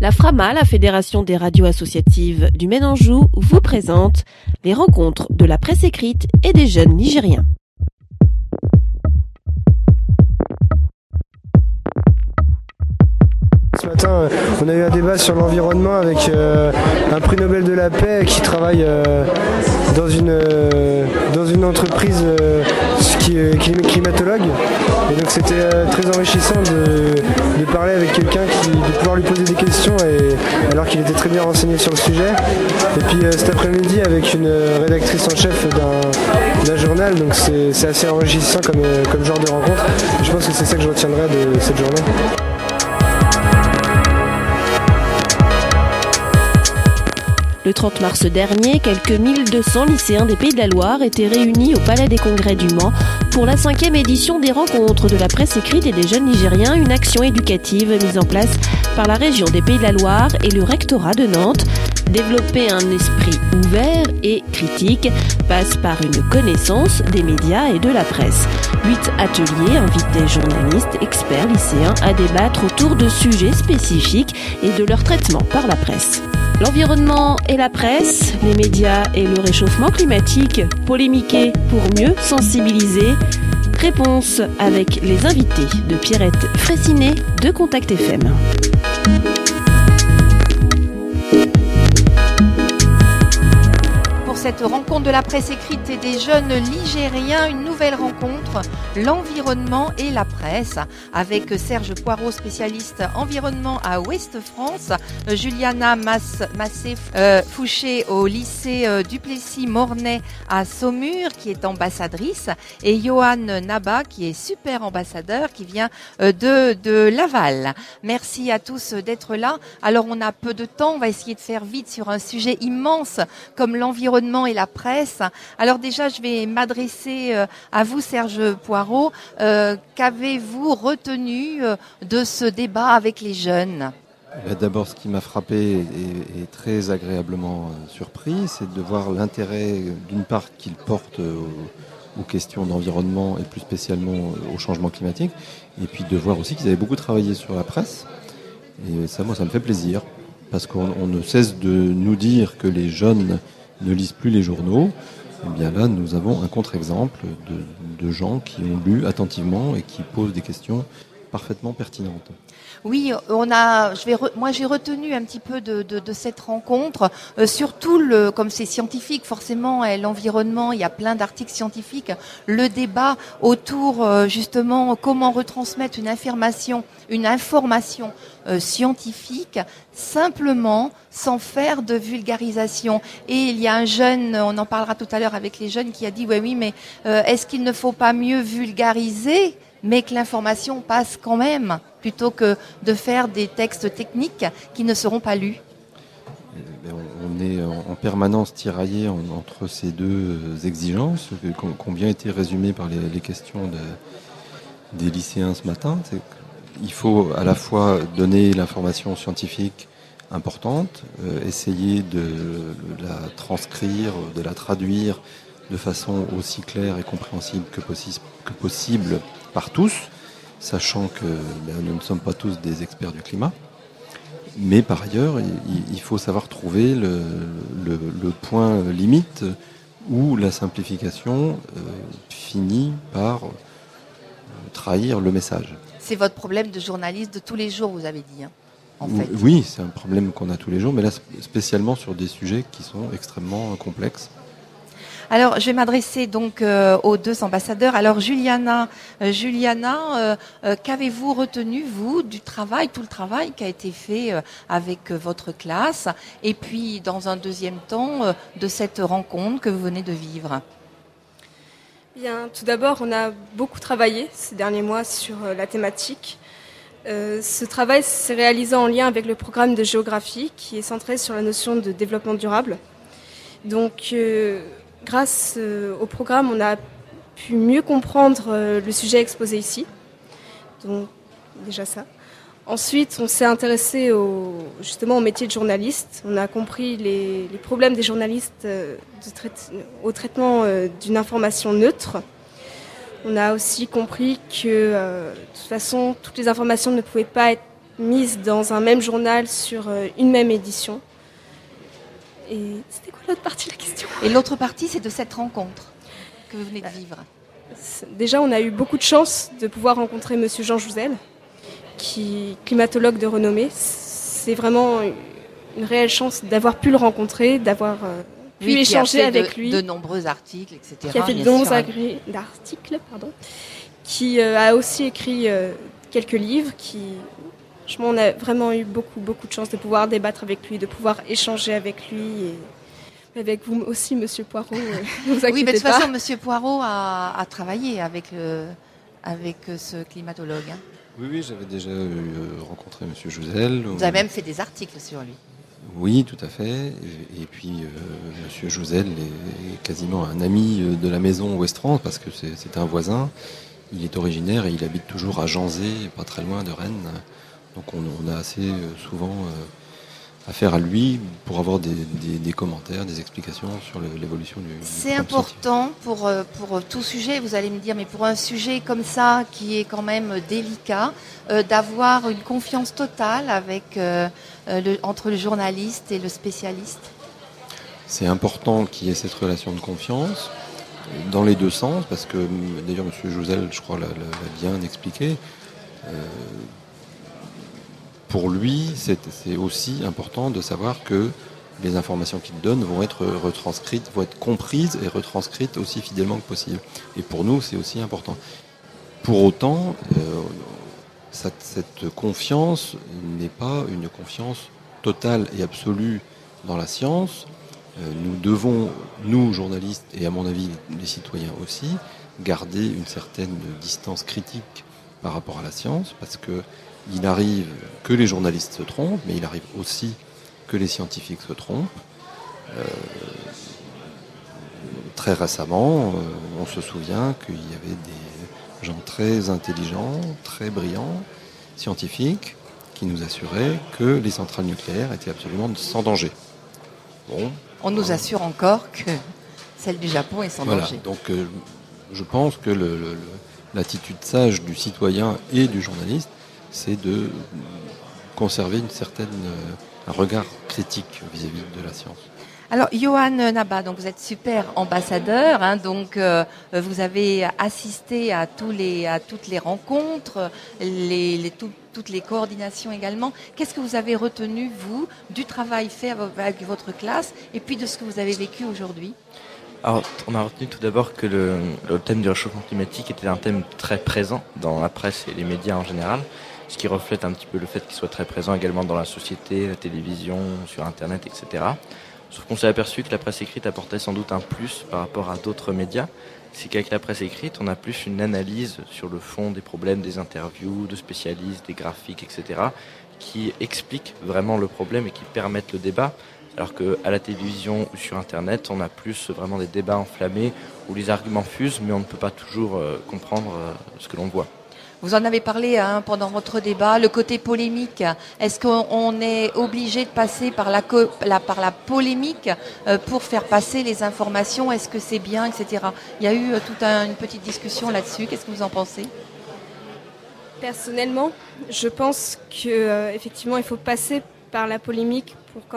La FRAMA, la Fédération des radios associatives du Maine-Anjou, vous présente les rencontres de la presse écrite et des jeunes Nigériens. Ce matin, on a eu un débat sur l'environnement avec un prix Nobel de la paix qui travaille dans une entreprise qui est climatologue. Et donc c'était très enrichissant de parler avec quelqu'un, de pouvoir lui poser des questions alors qu'il était très bien renseigné sur le sujet. Et puis cet après-midi avec une rédactrice en chef d'un journal, donc c'est assez enrichissant comme genre de rencontre. Je pense que c'est ça que je retiendrai de cette journée. Le 30 mars dernier, quelques 1200 lycéens des Pays de la Loire étaient réunis au Palais des Congrès du Mans pour la 5e édition des rencontres de la presse écrite et des jeunes Nigériens, une action éducative mise en place par la région des Pays de la Loire et le rectorat de Nantes. Développer un esprit ouvert et critique passe par une connaissance des médias et de la presse. 8 ateliers invitent des journalistes, experts, lycéens à débattre autour de sujets spécifiques et de leur traitement par la presse. L'environnement et la presse, les médias et le réchauffement climatique, polémiquer pour mieux sensibiliser. Réponse avec les invités de Pierrette Fraissinet de Contact FM. Cette rencontre de la presse écrite et des jeunes Nigériens, une nouvelle rencontre, l'environnement et la presse, avec Serge Poirot, spécialiste environnement à Ouest France, Juliana Massé-Fouché au lycée Duplessis-Mornay à Saumur, qui est ambassadrice, et Johan Naba, qui est super ambassadeur, qui vient de Laval. Merci à tous d'être là. Alors on a peu de temps, on va essayer de faire vite sur un sujet immense comme l'environnement et la presse. Alors déjà, je vais m'adresser à vous, Serge Poirot. Qu'avez-vous retenu de ce débat avec les jeunes ? D'abord, ce qui m'a frappé et très agréablement surpris, c'est de voir l'intérêt, d'une part, qu'ils portent aux questions d'environnement et plus spécialement au changement climatique, et puis de voir aussi qu'ils avaient beaucoup travaillé sur la presse. Et ça, moi, ça me fait plaisir, parce qu'on ne cesse de nous dire que les jeunes ne lisent plus les journaux. Et bien là, nous avons un contre-exemple de gens qui ont lu attentivement et qui posent des questions parfaitement pertinentes. Oui, moi j'ai retenu un petit peu de cette rencontre, surtout comme c'est scientifique, forcément, l'environnement, il y a plein d'articles scientifiques, le débat autour justement comment retransmettre une information scientifique simplement sans faire de vulgarisation. Et il y a un jeune, on en parlera tout à l'heure avec les jeunes, qui a dit oui, mais est-ce qu'il ne faut pas mieux vulgariser mais que l'information passe quand même, plutôt que de faire des textes techniques qui ne seront pas lus. On est en permanence tiraillé entre ces deux exigences, qui ont bien été résumées par les questions des lycéens ce matin. Il faut à la fois donner l'information scientifique importante, essayer de la transcrire, de la traduire de façon aussi claire et compréhensible que possible par tous, sachant que nous ne sommes pas tous des experts du climat. Mais par ailleurs, il faut savoir trouver le point limite où la simplification finit par trahir le message. C'est votre problème de journaliste de tous les jours, vous avez dit, en fait. Oui, c'est un problème qu'on a tous les jours, mais là spécialement sur des sujets qui sont extrêmement complexes. Alors, je vais m'adresser donc aux deux ambassadeurs. Alors, Juliana, qu'avez-vous retenu, vous, du travail, tout le travail qui a été fait avec votre classe, et puis, dans un deuxième temps, de cette rencontre que vous venez de vivre ? Bien, tout d'abord, on a beaucoup travaillé ces derniers mois sur la thématique. Ce travail s'est réalisé en lien avec le programme de géographie qui est centré sur la notion de développement durable. Donc, grâce au programme, on a pu mieux comprendre le sujet exposé ici. Donc, déjà ça. Ensuite, on s'est intéressé justement au métier de journaliste. On a compris les problèmes des journalistes au traitement d'une information neutre. On a aussi compris que, de toute façon, toutes les informations ne pouvaient pas être mises dans un même journal sur une même édition. Et c'était quoi l'autre partie de la question ? Et l'autre partie, c'est de cette rencontre que vous venez de vivre. Déjà, on a eu beaucoup de chance de pouvoir rencontrer Monsieur Jean Jouzel, qui est climatologue de renommée. C'est vraiment une réelle chance d'avoir pu le rencontrer, d'avoir pu échanger avec lui. De nombreux articles, etc. Qui a fait de nombreux articles, qui a aussi écrit quelques livres. Franchement, on a vraiment eu beaucoup de chance de pouvoir débattre avec lui, de pouvoir échanger avec lui. Et avec vous aussi, Monsieur Poirot. Ne vous inquiétez oui, mais de toute pas. façon, Monsieur Poirot a travaillé avec ce climatologue. Hein. Oui, j'avais déjà rencontré Monsieur Jouzel. Vous avez même fait des articles sur lui. Oui, tout à fait. Et puis, Monsieur Jouzel est quasiment un ami de la maison Ouest France parce que c'est un voisin. Il est originaire et il habite toujours à Janzé, pas très loin de Rennes. Donc on a assez souvent affaire à lui pour avoir des commentaires, des explications sur l'évolution du C'est important pour tout sujet, vous allez me dire, mais pour un sujet comme ça, qui est quand même délicat, d'avoir une confiance totale entre le journaliste et le spécialiste. C'est important qu'il y ait cette relation de confiance dans les deux sens, parce que d'ailleurs M. Jouzel, je crois, l'a bien expliqué. Pour lui, c'est aussi important de savoir que les informations qu'il donne vont être retranscrites, vont être comprises et retranscrites aussi fidèlement que possible. Et pour nous, c'est aussi important. Pour autant, cette confiance n'est pas une confiance totale et absolue dans la science. Nous devons, nous, journalistes, et à mon avis, les citoyens aussi, garder une certaine distance critique par rapport à la science, parce que il arrive que les journalistes se trompent, mais il arrive aussi que les scientifiques se trompent. Très récemment, on se souvient qu'il y avait des gens très intelligents, très brillants, scientifiques, qui nous assuraient que les centrales nucléaires étaient absolument sans danger. Bon, on nous assure encore que celle du Japon est sans danger. Donc je pense que l'attitude sage du citoyen et du journaliste, c'est de conserver un regard critique vis-à-vis de la science. Alors, Johan Naba, donc vous êtes super ambassadeur, hein, donc vous avez assisté à toutes les rencontres, toutes les coordinations également. Qu'est-ce que vous avez retenu, vous, du travail fait avec votre classe et puis de ce que vous avez vécu aujourd'hui ? Alors, on a retenu tout d'abord que le thème du réchauffement climatique était un thème très présent dans la presse et les médias en général, ce qui reflète un petit peu le fait qu'il soit très présent également dans la société, la télévision, sur Internet, etc. Sauf qu'on s'est aperçu que la presse écrite apportait sans doute un plus par rapport à d'autres médias. C'est qu'avec la presse écrite, on a plus une analyse sur le fond des problèmes, des interviews, de spécialistes, des graphiques, etc., qui expliquent vraiment le problème et qui permettent le débat. Alors qu'à la télévision ou sur Internet, on a plus vraiment des débats enflammés où les arguments fusent, mais on ne peut pas toujours comprendre ce que l'on voit. Vous en avez parlé pendant votre débat, le côté polémique. Est-ce qu'on est obligé de passer par la polémique pour faire passer les informations ? Est-ce que c'est bien, etc. Il y a eu toute une petite discussion là-dessus. Qu'est-ce que vous en pensez ? Personnellement, je pense qu'effectivement, il faut passer par la polémique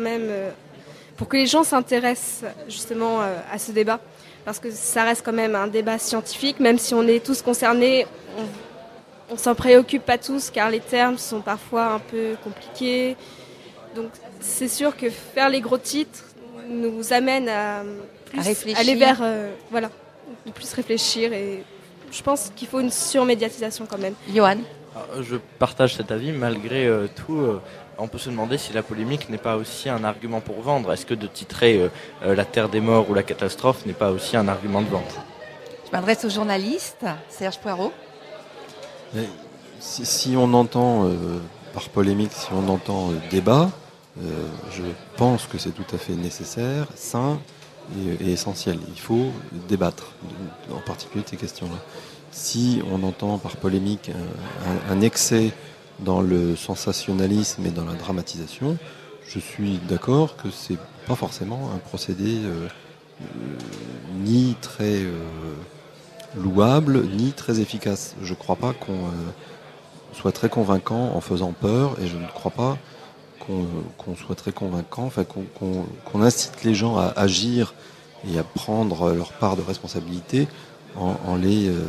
pour que les gens s'intéressent justement à ce débat. Parce que ça reste quand même un débat scientifique, même si on est tous concernés, on s'en préoccupe pas tous car les termes sont parfois un peu compliqués. Donc c'est sûr que faire les gros titres nous amène à aller vers de plus réfléchir, et je pense qu'il faut une surmédiatisation quand même. Johan ? Je partage cet avis. Malgré tout, on peut se demander si la polémique n'est pas aussi un argument pour vendre. Est-ce que de titrer la terre des morts ou la catastrophe n'est pas aussi un argument de vente ? Je m'adresse au journaliste, Serge Poirot. Si on entend par polémique, si on entend débat, je pense que c'est tout à fait nécessaire, sain et essentiel. Il faut débattre, en particulier de ces questions-là. Si on entend par polémique un excès dans le sensationnalisme et dans la dramatisation, je suis d'accord que c'est pas forcément un procédé ni très louable, ni très efficace. Je ne crois pas soit très convaincant en faisant peur, et je ne crois pas qu'on soit très convaincant, enfin qu'on incite les gens à agir et à prendre leur part de responsabilité en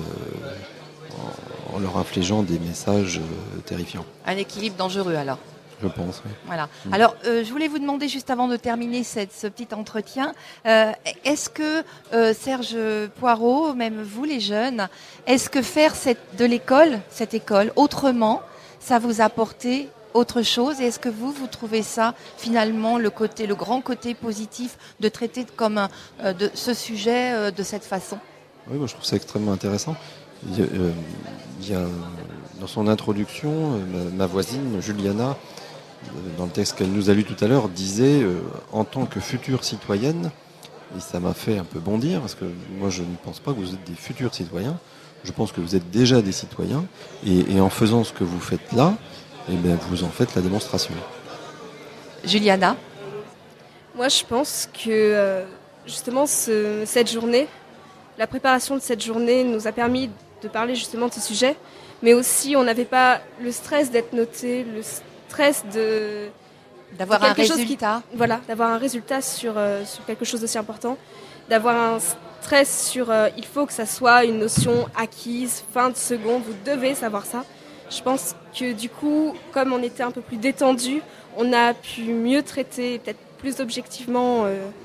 leur infligeant des messages terrifiants. Un équilibre dangereux alors. Je pense, oui. Voilà. Alors, je voulais vous demander, juste avant de terminer ce petit entretien, est-ce que, Serge Poirot, même vous les jeunes, est-ce que faire cette école, autrement, ça vous a apporté autre chose? Et est-ce que vous trouvez ça, finalement, le grand côté positif de traiter de ce sujet de cette façon? Oui, moi je trouve ça extrêmement intéressant. Il y a dans son introduction, ma voisine, Juliana, dans le texte qu'elle nous a lu tout à l'heure, disait en tant que future citoyenne, et ça m'a fait un peu bondir, parce que moi je ne pense pas que vous êtes des futurs citoyens, je pense que vous êtes déjà des citoyens, et en faisant ce que vous faites là, eh bien, vous en faites la démonstration. Juliana? Moi je pense que justement cette journée, la préparation de cette journée nous a permis de parler justement de ce sujet, mais aussi on n'avait pas le stress d'être noté, le stress d'avoir un résultat. D'avoir un résultat sur quelque chose d'aussi important, d'avoir un stress sur il faut que ça soit une notion acquise, fin de seconde, vous devez savoir ça. Je pense que du coup, comme on était un peu plus détendu, on a pu mieux traiter, peut-être plus objectivement,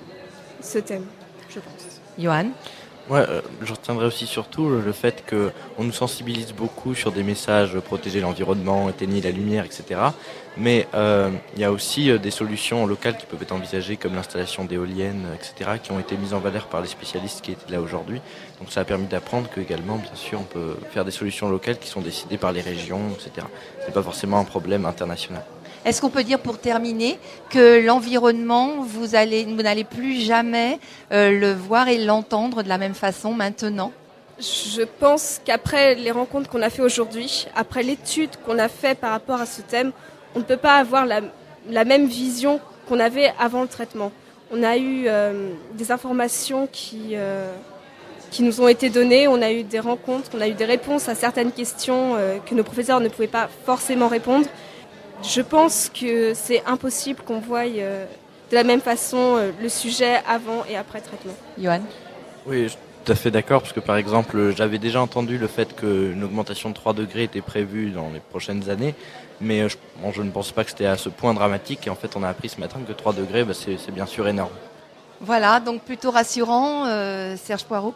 ce thème, je pense. Johan? Ouais, je retiendrai aussi surtout le fait qu'on nous sensibilise beaucoup sur des messages protéger l'environnement, éteigner la lumière, etc. Mais il y a aussi des solutions locales qui peuvent être envisagées comme l'installation d'éoliennes, etc. qui ont été mises en valeur par les spécialistes qui étaient là aujourd'hui. Donc ça a permis d'apprendre qu'également, bien sûr, on peut faire des solutions locales qui sont décidées par les régions, etc. Ce n'est pas forcément un problème international. Est-ce qu'on peut dire pour terminer que l'environnement, vous n'allez plus jamais le voir et l'entendre de la même façon maintenant? Je pense qu'après les rencontres qu'on a fait aujourd'hui, après l'étude qu'on a fait par rapport à ce thème, on ne peut pas avoir la même vision qu'on avait avant le traitement. On a eu des informations qui nous ont été données, on a eu des rencontres, on a eu des réponses à certaines questions que nos professeurs ne pouvaient pas forcément répondre. Je pense que c'est impossible qu'on voie de la même façon le sujet avant et après traitement. Johan? Oui, je suis tout à fait d'accord, parce que par exemple, j'avais déjà entendu le fait qu'une augmentation de 3 degrés était prévue dans les prochaines années, mais je ne pense pas que c'était à ce point dramatique, et en fait on a appris ce matin que 3 degrés, c'est bien sûr énorme. Voilà, donc plutôt rassurant, Serge Poirot?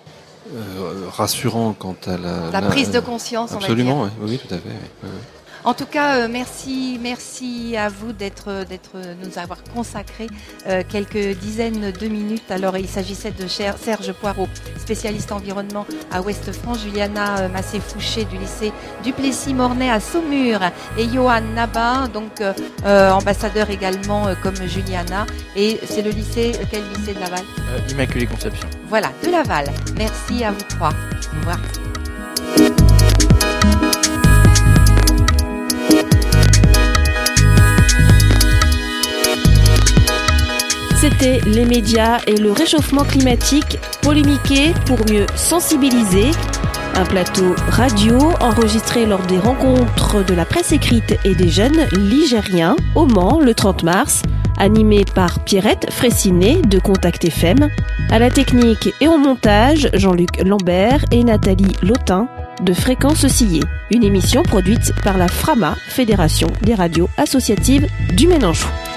Rassurant quant à la prise de conscience, absolument, on va dire. Oui, tout à fait. Oui. En tout cas, merci à vous nous avoir consacré quelques dizaines de minutes. Alors, il s'agissait de Serge Poirot, spécialiste environnement à Ouest-France, Juliana Massé-Fouché du lycée du Plessis-Mornay à Saumur et Johan Naba, donc ambassadeur également comme Juliana. Et c'est quel lycée de Laval? Immaculée Conception. Voilà, de Laval. Merci à vous trois. Au revoir. C'était les médias et le réchauffement climatique, polémiquer pour mieux sensibiliser. Un plateau radio enregistré lors des rencontres de la presse écrite et des jeunes ligériens au Mans le 30 mars, animé par Pierrette Fraissinet de Contact FM. À la technique et au montage, Jean-Luc Lambert et Nathalie Lautin de Fréquence Oscillée. Une émission produite par la FRAMA, Fédération des radios associatives du Ménanchou.